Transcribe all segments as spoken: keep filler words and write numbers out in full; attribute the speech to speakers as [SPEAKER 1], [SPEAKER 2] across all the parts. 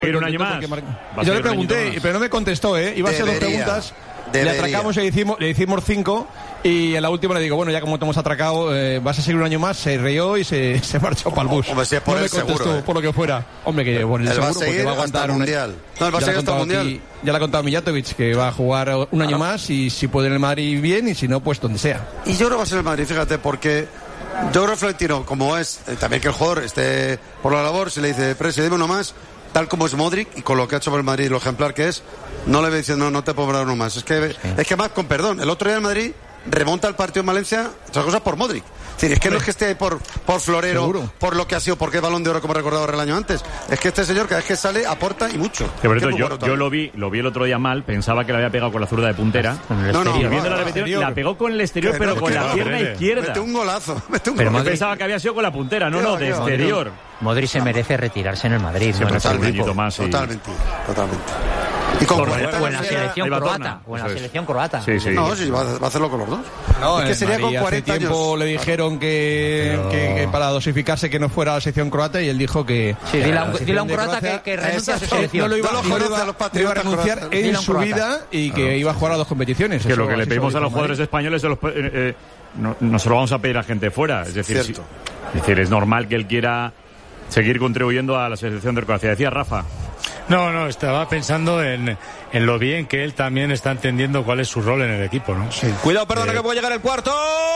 [SPEAKER 1] Ir un año más.
[SPEAKER 2] Mar... Yo le pregunté, pero no me contestó, ¿eh? Iba a ser dos preguntas. Debería. Le atracamos y le hicimos, le hicimos cinco. Y en la última le digo, bueno, ya como te hemos atracado, eh, vas a seguir un año más. Se rió y se, se marchó para el bus.
[SPEAKER 3] Hombre, si es por
[SPEAKER 2] no
[SPEAKER 3] el
[SPEAKER 2] me contestó,
[SPEAKER 3] seguro, ¿eh?
[SPEAKER 2] por lo que fuera. Hombre, que por el
[SPEAKER 3] él
[SPEAKER 2] seguro,
[SPEAKER 3] va a seguir
[SPEAKER 2] porque va a aguantar
[SPEAKER 3] hasta el mundial. No, él va a seguir hasta el mundial.
[SPEAKER 2] Aquí, ya le ha contado Mijatovic que va a jugar un año más y si puede en el Madrid bien y si no, pues donde sea.
[SPEAKER 3] Y yo creo que va a ser el Madrid, fíjate, porque yo creo que Florentino, como es, eh, también que el jugador esté por la labor, si le dice, Presi, dime uno más, tal como es Modric y con lo que ha hecho por el Madrid, lo ejemplar que es, no le ve diciendo, no, no te puedo dar uno más. Es que, sí. es que más, con perdón, el otro día el Madrid remonta el partido en Valencia, otras cosas por Modric. Es decir, es que no es que esté ahí por, por florero, Seguro. por lo que ha sido, porque es Balón de Oro, como recordaba el año antes. Es que este señor, cada vez que sale, aporta y mucho.
[SPEAKER 1] Que por eso, yo, yo lo vi lo vi el otro día mal, pensaba que le había pegado con la zurda de puntera. Con el
[SPEAKER 3] no, no,
[SPEAKER 1] y
[SPEAKER 3] no,
[SPEAKER 1] viendo
[SPEAKER 3] no,
[SPEAKER 1] la repetición,
[SPEAKER 3] no,
[SPEAKER 1] la pegó con el exterior, pero
[SPEAKER 3] no,
[SPEAKER 1] con la
[SPEAKER 3] no,
[SPEAKER 1] pierna
[SPEAKER 3] no,
[SPEAKER 1] izquierda.
[SPEAKER 3] Mete un golazo, mete un
[SPEAKER 1] pero
[SPEAKER 3] golazo.
[SPEAKER 1] Pensaba que había sido con la puntera, no, no, de exterior.
[SPEAKER 4] Modric se merece retirarse en el Madrid.
[SPEAKER 3] Sí,
[SPEAKER 4] no
[SPEAKER 3] totalmente,
[SPEAKER 1] más, sí.
[SPEAKER 3] totalmente, totalmente. Y con
[SPEAKER 4] cuarenta o en la selección croata. O en la selección croata.
[SPEAKER 3] Sí, sí. No, sí, va a hacerlo con los dos.
[SPEAKER 2] No,
[SPEAKER 3] es que sería
[SPEAKER 2] Madrid,
[SPEAKER 3] con cuarenta
[SPEAKER 2] hace tiempo
[SPEAKER 3] años.
[SPEAKER 2] Le dijeron que, Pero... que, que para dosificarse que no fuera a la selección croata y él dijo que...
[SPEAKER 4] Sí, dile a un, dile a un croata Croacia, que, que renuncie a su selección.
[SPEAKER 2] No lo iba, no lo iba, los iba a renunciar en su vida y que claro. iba a jugar a dos competiciones.
[SPEAKER 1] Que
[SPEAKER 2] Eso,
[SPEAKER 1] lo que le pedimos a los jugadores
[SPEAKER 2] Madrid.
[SPEAKER 1] españoles, los, eh, eh, no, no se lo vamos a pedir a gente fuera. Es decir, si, es decir, es normal que él quiera seguir contribuyendo a la selección de Croacia. Decía Rafa.
[SPEAKER 5] No, no, estaba pensando en, en lo bien que él también está entendiendo cuál es su rol en el equipo, ¿no?
[SPEAKER 6] Sí. Cuidado, perdona eh... que puede llegar el cuarto.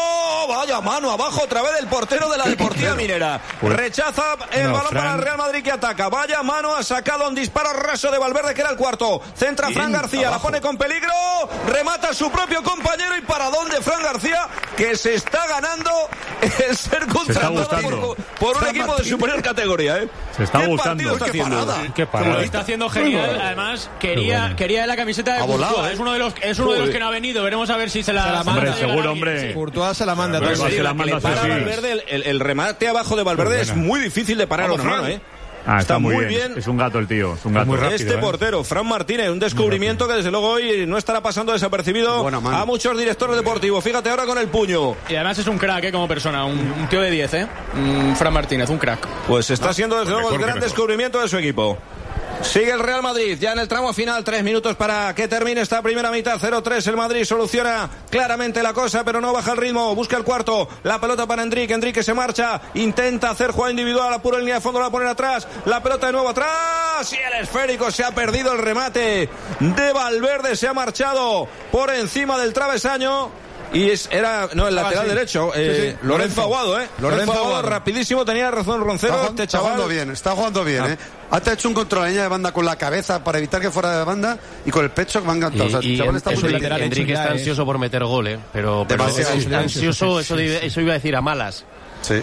[SPEAKER 6] Vaya mano abajo otra vez del portero de la Deportiva Minera. Rechaza el no, balón Fran... para el Real Madrid que ataca. Vaya mano, ha sacado un disparo raso de Valverde que era el cuarto. Centra bien, Fran García, abajo. La pone con peligro. Remata a su propio compañero y para dónde Fran García que se está ganando el ser contratado por, por un Fran equipo Martín. de superior categoría, ¿eh?
[SPEAKER 1] Se está
[SPEAKER 6] ¿Qué
[SPEAKER 1] gustando.
[SPEAKER 6] Está haciendo?
[SPEAKER 5] Qué parada.
[SPEAKER 7] Está haciendo genial. Además, quería, bueno. quería la camiseta de Courtois. ¿eh? Es uno de los, es uno de los que no ha venido. Veremos a ver si se la,
[SPEAKER 2] se la
[SPEAKER 7] manda.
[SPEAKER 2] Hombre,
[SPEAKER 1] seguro, hombre.
[SPEAKER 2] Courtois se la manda.
[SPEAKER 6] Pero
[SPEAKER 2] sí,
[SPEAKER 6] se la manda
[SPEAKER 1] sí, sí.
[SPEAKER 6] Valverde, el, el, el remate abajo de Valverde es muy difícil de parar, hermano, ¿eh?
[SPEAKER 1] Ah, está, está muy bien. bien. Es un gato el tío. Es un gato.
[SPEAKER 5] Muy rápido,
[SPEAKER 6] este
[SPEAKER 5] ¿eh?
[SPEAKER 6] portero, Fran Martínez, un descubrimiento que desde luego hoy no estará pasando desapercibido a muchos directores deportivos. Fíjate ahora con el puño.
[SPEAKER 7] Y además es un crack, ¿eh? Como persona, un, un tío de diez, ¿eh? Un Fran Martínez, un crack.
[SPEAKER 6] Pues está no, siendo desde luego el gran
[SPEAKER 1] mejor.
[SPEAKER 6] descubrimiento de su equipo. Sigue el Real Madrid, ya en el tramo final, tres minutos para que termine esta primera mitad, cero tres, el Madrid soluciona claramente la cosa, pero no baja el ritmo, busca el cuarto, la pelota para Enrique, Enrique se marcha, intenta hacer jugada individual, apura en línea de fondo, la ponen atrás, la pelota de nuevo atrás, y el esférico se ha perdido el remate de Valverde, se ha marchado por encima del travesaño. Y es, era, no, el lateral ah, sí. derecho, eh, sí, sí. Lorenzo Aguado, ¿eh? Lorenzo, Lorenzo Aguado, rapidísimo, tenía razón Roncero.
[SPEAKER 3] Está, este está jugando bien, está jugando bien, ah. ¿eh? Antes ha hecho un control a la línea de banda con la cabeza para evitar que fuera de banda y con el pecho que van encantados.
[SPEAKER 8] Y,
[SPEAKER 3] o sea,
[SPEAKER 8] y
[SPEAKER 3] chaval está
[SPEAKER 8] en,
[SPEAKER 3] muy
[SPEAKER 8] Enrique,
[SPEAKER 3] bien.
[SPEAKER 8] Enrique está ansioso es... por meter gol, ¿eh? Pero, pero es, es ansioso, eso, eso iba a decir a malas.
[SPEAKER 3] Sí.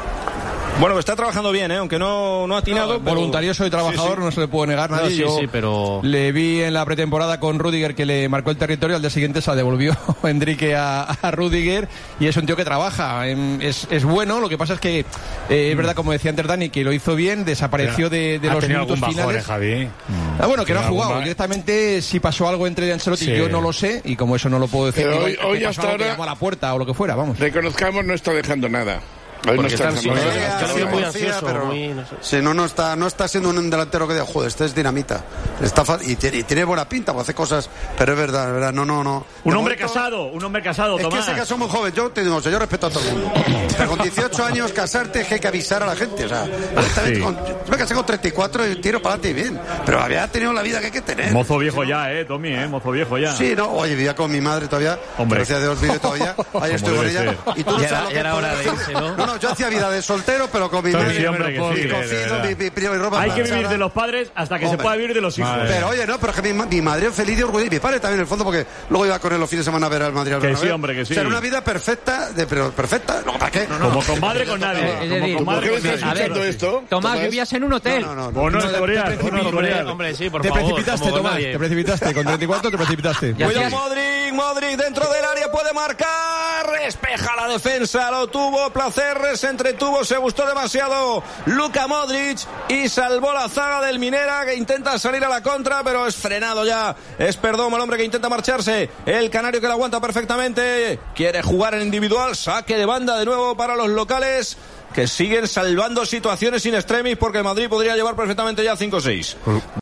[SPEAKER 6] Bueno, está trabajando bien, ¿eh? Aunque no, no ha atinado.
[SPEAKER 2] No, pero... Voluntarioso y trabajador, sí, sí. no se le puede negar nadie. No,
[SPEAKER 8] sí,
[SPEAKER 2] Yo
[SPEAKER 8] sí, pero...
[SPEAKER 2] le vi en la pretemporada con Rüdiger que le marcó el territorio, al día siguiente se la devolvió Enrique a, a Rüdiger y es un tío que trabaja. Es, es bueno, lo que pasa es que eh, es verdad, como decía antes Dani, que lo hizo bien, desapareció de, de los minutos
[SPEAKER 5] bajón,
[SPEAKER 2] finales.
[SPEAKER 5] Eh, Javi?
[SPEAKER 2] Ah, bueno, que no ha jugado. Bajón. Directamente, si pasó algo entre Ancelotti, sí. yo no lo sé, y como eso no lo puedo decir,
[SPEAKER 9] pero hoy,
[SPEAKER 2] digo,
[SPEAKER 9] hoy hasta ahora
[SPEAKER 2] a la puerta o lo que fuera, vamos.
[SPEAKER 9] Reconozcamos, no está dejando nada.
[SPEAKER 8] Porque no está ansioso, muy, muy ansioso,
[SPEAKER 3] pero
[SPEAKER 8] muy, no sé.
[SPEAKER 3] Sí, no, no está, no está siendo un delantero que diga, joder, este es dinamita. Está fa- y, tiene, y tiene buena pinta, pues hace cosas, pero es verdad, es verdad, no, no, no.
[SPEAKER 1] Un hombre momento, casado, un hombre casado,
[SPEAKER 3] es
[SPEAKER 1] Tomás.
[SPEAKER 3] Es que se casó muy joven, yo te digo, yo respeto a todo el mundo. Pero con dieciocho años casarte es que hay que avisar a la gente, o sea, sí. con, yo me casé con treinta y cuatro y tiro para adelante y bien, pero había tenido la vida que hay que tener.
[SPEAKER 1] Mozo viejo ya, eh, Tommy, eh, mozo viejo ya.
[SPEAKER 3] Sí, no, oye, vivía con mi madre todavía,
[SPEAKER 1] hombre.
[SPEAKER 3] Gracias a Dios vive todavía, ahí estoy con ella.
[SPEAKER 8] Y tú ya, ya era hora de irse, ¿no?
[SPEAKER 3] No, no, yo hacía vida de soltero, pero con mi
[SPEAKER 1] sí,
[SPEAKER 3] madre,
[SPEAKER 1] hombre, que sí,
[SPEAKER 3] mi cocido, mi, mi, mi, mi ropa
[SPEAKER 1] hay
[SPEAKER 3] planchada.
[SPEAKER 1] que vivir de los padres hasta que hombre. se pueda vivir de los hijos.
[SPEAKER 3] Madre. Pero oye, no, pero es que mi, mi madre es feliz y orgullosa, y mi padre también en el fondo, porque luego iba con él los fines de semana a ver al Madrid. Al
[SPEAKER 1] que sí, hombre, que sí.
[SPEAKER 3] O sea, era una vida perfecta, de, pero perfecta, no, ¿para qué?
[SPEAKER 1] No, no, como con madre con nadie.
[SPEAKER 9] Es decir, como con madre con nadie. A ver, esto,
[SPEAKER 4] Tomás, vivías en un hotel.
[SPEAKER 3] No, no, no.
[SPEAKER 1] Bueno, Escorial,
[SPEAKER 8] hombre, sí, por
[SPEAKER 2] te
[SPEAKER 8] favor.
[SPEAKER 2] Te precipitaste, Tomás, te precipitaste, con treinta y cuatro te precipitaste.
[SPEAKER 6] Cuidado Modric, Modric dentro del área puede marcar, despeja la defensa, lo tuvo Placer, se entretuvo, se gustó demasiado Luka Modric y salvó la zaga del Minera que intenta salir a la contra, pero es frenado ya. Es Perdomo el hombre que intenta marcharse. El canario que lo aguanta perfectamente. Quiere jugar en individual. Saque de banda de nuevo para los locales que siguen salvando situaciones in extremis porque el Madrid podría llevar perfectamente ya cinco seis.